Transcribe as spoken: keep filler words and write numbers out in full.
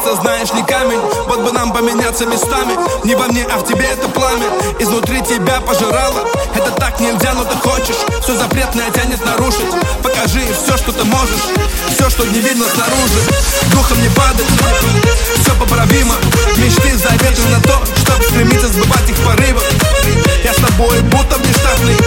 сердце, знаешь ли, камень. Вот бы нам поменяться местами. Не во мне, а в тебе это пламя. Изнутри тебя пожирало. Это так нельзя, но ты хочешь. Все запретное тянет нарушить. Покажи все, что ты можешь. Все, что не видно снаружи. Духом не падать. Все поправимо. Мечты заветы на то, чтобы стремиться сбывать их порывы. Я с тобой будто внештатный.